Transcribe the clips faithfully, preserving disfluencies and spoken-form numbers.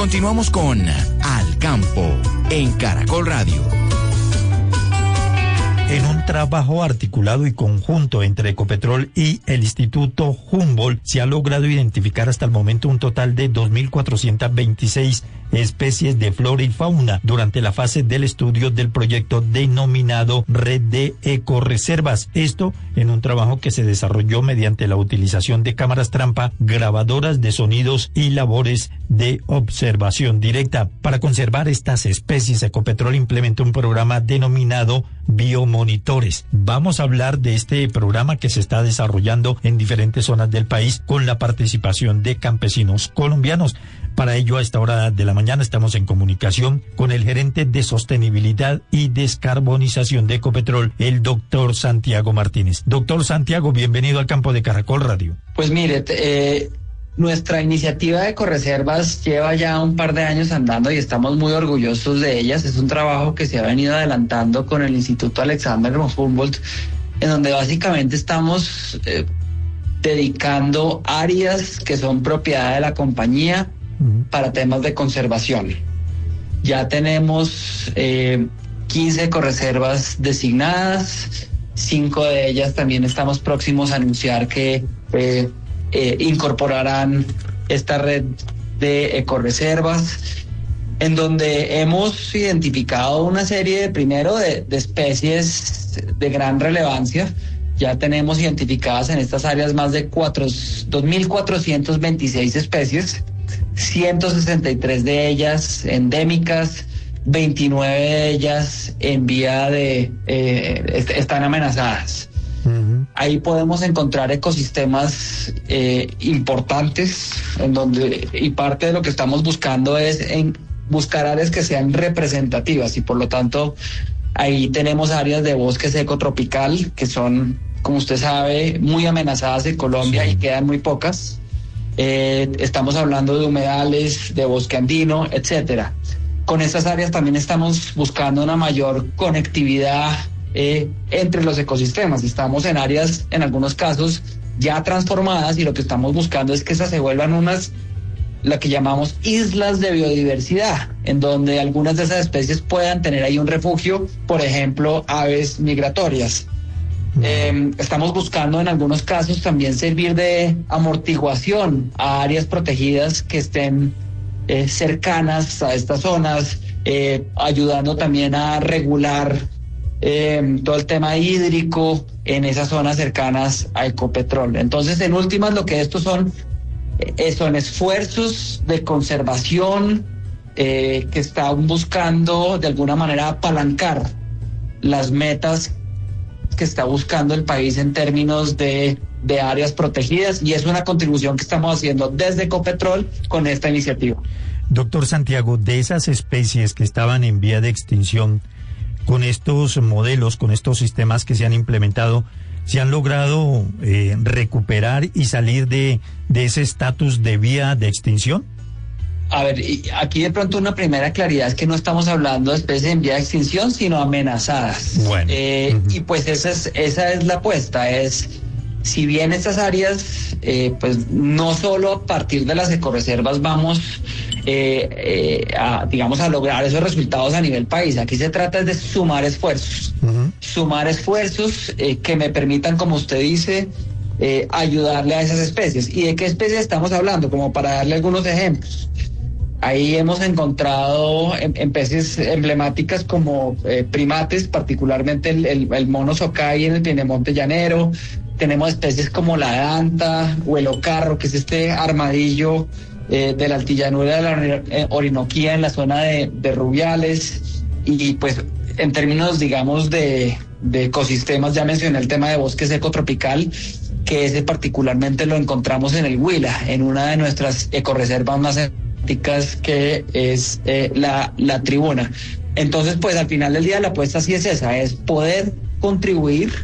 Continuamos con Al Campo en Caracol Radio. En un trabajo articulado y conjunto entre Ecopetrol y el Instituto Humboldt, se ha logrado identificar hasta el momento un total de dos mil cuatrocientas veintiséis especies de flora y fauna durante la fase del estudio del proyecto denominado Red de Ecoreservas. Esto en un trabajo que se desarrolló mediante la utilización de cámaras trampa, grabadoras de sonidos y labores de observación directa. Para conservar estas especies, Ecopetrol implementó un programa denominado Biomonitores. Vamos a hablar de este programa que se está desarrollando en diferentes zonas del país con la participación de campesinos colombianos. Para ello, a esta hora de la mañana estamos en comunicación con el gerente de Sostenibilidad y Descarbonización de Ecopetrol, el doctor Santiago Martínez. Doctor Santiago, bienvenido al Campo de Caracol Radio. Pues mire, eh, nuestra iniciativa de Ecoreservas lleva ya un par de años andando y estamos muy orgullosos de ellas. Es un trabajo que se ha venido adelantando con el Instituto Alexander von Humboldt, en donde básicamente estamos eh, dedicando áreas que son propiedad de la compañía para temas de conservación. Ya tenemos eh, quince ecoreservas designadas, cinco de ellas también estamos próximos a anunciar que eh, eh, incorporarán esta red de ecoreservas, en donde hemos identificado una serie de, primero, de, de especies de gran relevancia. Ya tenemos identificadas en estas áreas más de dos mil cuatrocientas veintiséis especies, ciento sesenta y tres de ellas endémicas, veintinueve de ellas en vía de eh, est- están amenazadas. Uh-huh. Ahí podemos encontrar ecosistemas eh, importantes, en donde, y parte de lo que estamos buscando es en buscar áreas que sean representativas, y por lo tanto ahí tenemos áreas de bosque seco tropical que son, como usted sabe, muy amenazadas en Colombia, sí, y quedan muy pocas. Eh, estamos hablando de humedales, de bosque andino, etcétera. Con estas áreas también estamos buscando una mayor conectividad eh, entre los ecosistemas. Estamos en áreas, en algunos casos, ya transformadas, y lo que estamos buscando es que esas se vuelvan unas, lo que llamamos islas de biodiversidad, en donde algunas de esas especies puedan tener ahí un refugio, por ejemplo, aves migratorias. Eh, estamos buscando en algunos casos también servir de amortiguación a áreas protegidas que estén eh, cercanas a estas zonas, eh, ayudando también a regular eh, todo el tema hídrico en esas zonas cercanas a Ecopetrol. Entonces, en últimas, lo que estos son, eh, son esfuerzos de conservación eh, que están buscando de alguna manera apalancar las metas que está buscando el país en términos de, de áreas protegidas, y es una contribución que estamos haciendo desde Ecopetrol con esta iniciativa. Doctor Santiago, de esas especies que estaban en vía de extinción, con estos modelos, con estos sistemas que se han implementado, ¿se han logrado eh, recuperar y salir de, de ese estatus de vía de extinción? A ver, aquí de pronto una primera claridad es que no estamos hablando de especies en vía de extinción, sino amenazadas. Bueno. Eh, uh-huh. Y pues esa es, esa es la apuesta, es, si bien estas áreas, eh, pues no solo a partir de las ecoreservas vamos, eh, eh, a, digamos, a lograr esos resultados a nivel país. Aquí se trata de sumar esfuerzos, uh-huh. sumar esfuerzos eh, que me permitan, como usted dice, eh, ayudarle a esas especies. ¿Y de qué especies estamos hablando? Como para darle algunos ejemplos. Ahí hemos encontrado en, en especies emblemáticas como eh, primates, particularmente el, el, el mono socay en el piedemonte llanero. Tenemos especies como la danta o el ocarro, que es este armadillo eh, de la altillanura de la Orinoquía en la zona de, de Rubiales. Y pues en términos, digamos, de, de ecosistemas, ya mencioné el tema de bosque seco tropical, que ese particularmente lo encontramos en el Huila, en una de nuestras ecoreservas más que es eh, la, la tribuna. Entonces, pues al final del día la apuesta sí es esa, es poder contribuir.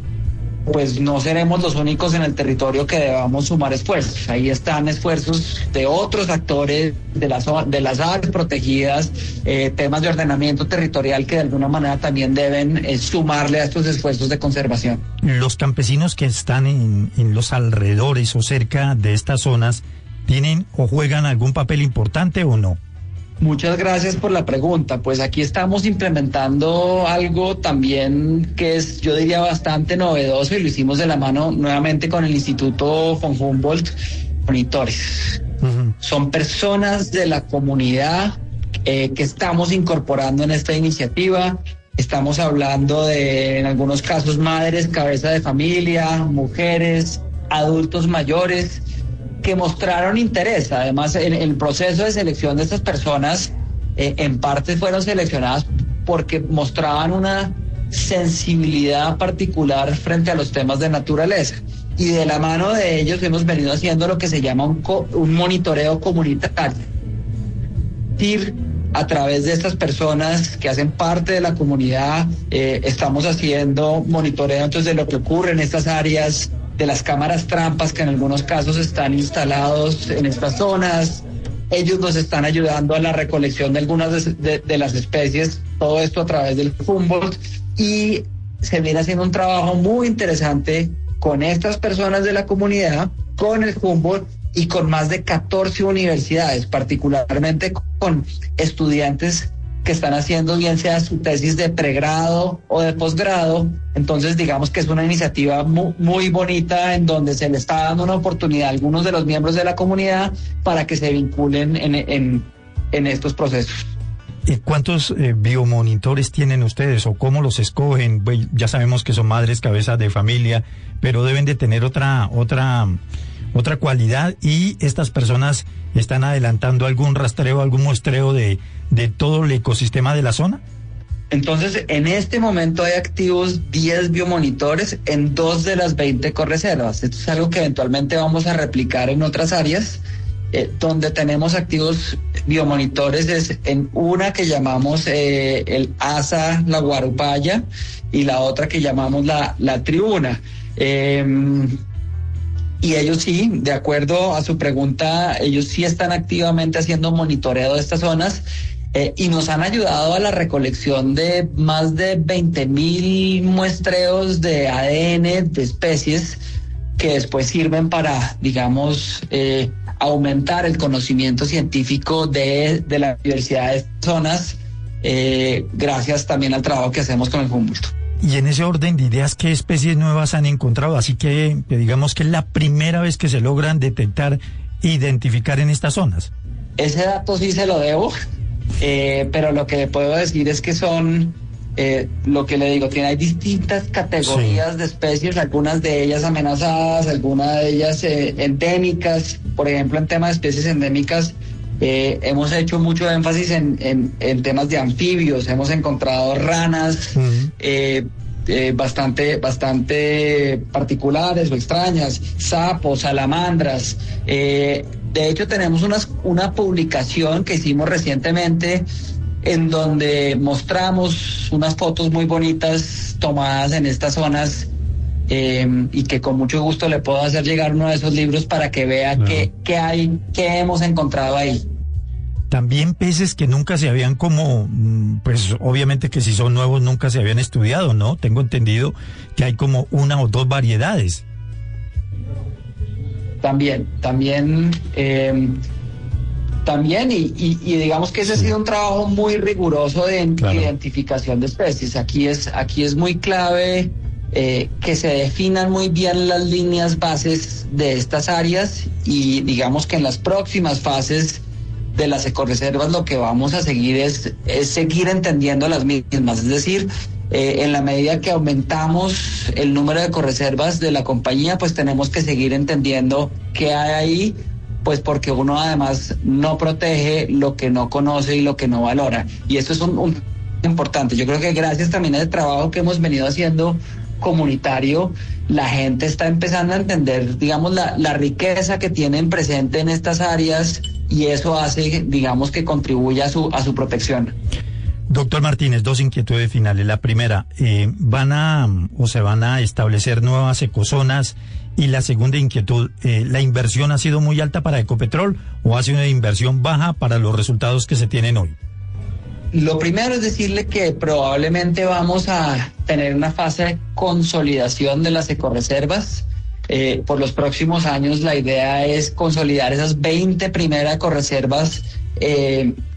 Pues no seremos los únicos en el territorio que debamos sumar esfuerzos. Ahí están esfuerzos de otros actores, de las, de las áreas protegidas, eh, temas de ordenamiento territorial que de alguna manera también deben eh, sumarle a estos esfuerzos de conservación. Los campesinos que están en, en los alrededores o cerca de estas zonas, ¿tienen o juegan algún papel importante o no? Muchas gracias por la pregunta. Pues aquí estamos implementando algo también que es, yo diría, bastante novedoso, y lo hicimos de la mano nuevamente con el Instituto von Humboldt, monitores. Uh-huh. Son personas de la comunidad eh, que estamos incorporando en esta iniciativa. Estamos hablando de, en algunos casos, madres, cabeza de familia, mujeres, adultos mayores, que mostraron interés. Además, en el proceso de selección de estas personas, eh, en parte fueron seleccionadas porque mostraban una sensibilidad particular frente a los temas de naturaleza. Y de la mano de ellos hemos venido haciendo lo que se llama un, co- un monitoreo comunitario. Ir a través de estas personas que hacen parte de la comunidad, eh, estamos haciendo monitoreo entonces de lo que ocurre en estas áreas, de las cámaras trampas que en algunos casos están instalados en estas zonas. Ellos nos están ayudando a la recolección de algunas de, de, de las especies, todo esto a través del Humboldt, y se viene haciendo un trabajo muy interesante con estas personas de la comunidad, con el Humboldt y con más de catorce universidades, particularmente con estudiantes que están haciendo bien sea su tesis de pregrado o de posgrado. Entonces digamos que es una iniciativa muy, muy bonita, en donde se le está dando una oportunidad a algunos de los miembros de la comunidad para que se vinculen en, en, en estos procesos. ¿Cuántos eh, biomonitores tienen ustedes o cómo los escogen? Ya sabemos que son madres, cabezas de familia, pero deben de tener otra, otra, otra cualidad, y estas personas están adelantando algún rastreo, algún muestreo de, de todo el ecosistema de la zona. Entonces, en este momento hay activos diez biomonitores en dos de las veinte correservas. Esto es algo que eventualmente vamos a replicar en otras áreas. Eh, donde tenemos activos biomonitores es en una que llamamos eh, el Asa La Guarupaya, y la otra que llamamos la, la Tribuna. Eh, y ellos sí, de acuerdo a su pregunta, ellos sí están activamente haciendo monitoreo de estas zonas, eh, y nos han ayudado a la recolección de más de veinte mil muestreos de A D N de especies que después sirven para, digamos, eh, aumentar el conocimiento científico de, de la diversidad de zonas, eh, gracias también al trabajo que hacemos con el Humboldt. Y en ese orden de ideas, ¿qué especies nuevas han encontrado? Así que, que digamos que es la primera vez que se logran detectar, identificar en estas zonas. Ese dato sí se lo debo, eh, pero lo que le puedo decir es que son, eh, lo que le digo, tiene, hay distintas categorías sí. de especies, algunas de ellas amenazadas, algunas de ellas eh, endémicas. Por ejemplo, en temas de especies endémicas, eh, hemos hecho mucho énfasis en, en, en temas de anfibios. Hemos encontrado ranas uh-huh. eh, eh, bastante, bastante particulares o extrañas, sapos, salamandras. Eh, de hecho, tenemos unas, una publicación que hicimos recientemente en donde mostramos unas fotos muy bonitas tomadas en estas zonas, eh, y que con mucho gusto le puedo hacer llegar uno de esos libros para que vea no. qué, qué hay, qué hemos encontrado ahí. También peces que nunca se habían como, pues obviamente que si son nuevos nunca se habían estudiado, ¿no? Tengo entendido que hay como una o dos variedades. También, también... Eh, También, y, y, y digamos que ese sí. ha sido un trabajo muy riguroso de claro. identificación de especies. Aquí es, aquí es muy clave eh, que se definan muy bien las líneas bases de estas áreas, y digamos que en las próximas fases de las ecorreservas lo que vamos a seguir es, es seguir entendiendo las mismas. Es decir, eh, en la medida que aumentamos el número de ecorreservas de la compañía, pues tenemos que seguir entendiendo qué hay ahí, pues porque uno además no protege lo que no conoce y lo que no valora. Y esto es un, un importante. Yo creo que gracias también al trabajo que hemos venido haciendo comunitario, la gente está empezando a entender, digamos, la, la riqueza que tienen presente en estas áreas, y eso hace, digamos, que contribuye a su, a su protección. Doctor Martínez, dos inquietudes finales. La primera, eh, ¿van a o se van a establecer nuevas ecozonas? Y la segunda inquietud, eh, ¿la inversión ha sido muy alta para Ecopetrol o ha sido una inversión baja para los resultados que se tienen hoy? Lo primero es decirle que probablemente vamos a tener una fase de consolidación de las ecorreservas. Eh, por los próximos años la idea es consolidar esas veinte primeras ecorreservas eh,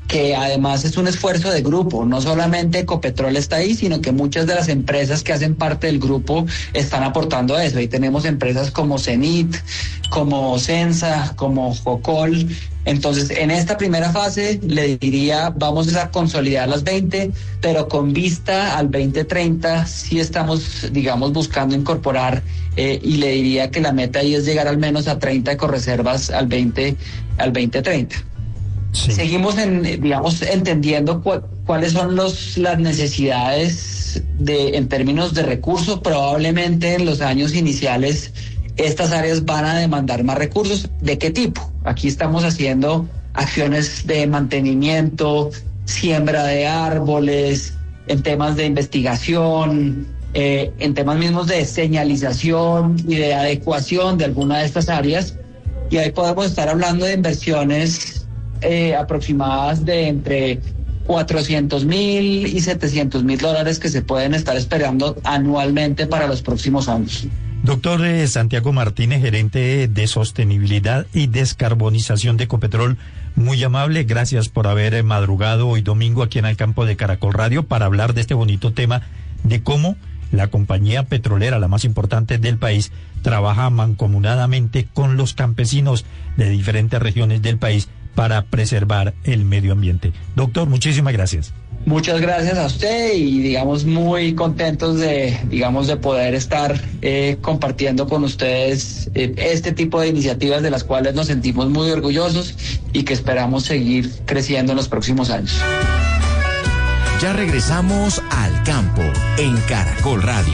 que además es un esfuerzo de grupo, no solamente Ecopetrol está ahí, sino que muchas de las empresas que hacen parte del grupo están aportando a eso. Ahí tenemos empresas como Cenit, como Sensa, como Jocol. Entonces, en esta primera fase, le diría, vamos a consolidar las veinte, pero con vista al veinte treinta, sí estamos, digamos, buscando incorporar, eh, y le diría que la meta ahí es llegar al menos a treinta ecoreservas al veinte, al veinte treinta. Sí. Seguimos, en, digamos, entendiendo cu cuáles son los, las necesidades de, en términos de recursos. Probablemente en los años iniciales estas áreas van a demandar más recursos. ¿De qué tipo? Aquí estamos haciendo acciones de mantenimiento, siembra de árboles, en temas de investigación, eh, en temas mismos de señalización y de adecuación de alguna de estas áreas. Y ahí podemos estar hablando de inversiones Eh, aproximadas de entre cuatrocientos mil y setecientos mil dólares que se pueden estar esperando anualmente para los próximos años. Doctor eh, Santiago Martínez, gerente de sostenibilidad y descarbonización de Ecopetrol, muy amable, gracias por haber eh, madrugado hoy domingo aquí en el campo de Caracol Radio para hablar de este bonito tema de cómo la compañía petrolera, la más importante del país, trabaja mancomunadamente con los campesinos de diferentes regiones del país para preservar el medio ambiente. Doctor, muchísimas gracias. Muchas gracias a usted y digamos muy contentos de digamos de poder estar eh, compartiendo con ustedes eh, este tipo de iniciativas de las cuales nos sentimos muy orgullosos y que esperamos seguir creciendo en los próximos años. Ya regresamos al campo en Caracol Radio.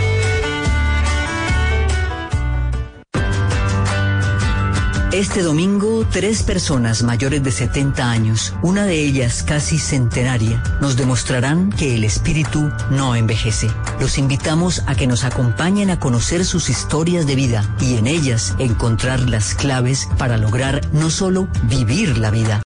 Este domingo, tres personas mayores de setenta años, una de ellas casi centenaria, nos demostrarán que el espíritu no envejece. Los invitamos a que nos acompañen a conocer sus historias de vida y en ellas encontrar las claves para lograr no solo vivir la vida,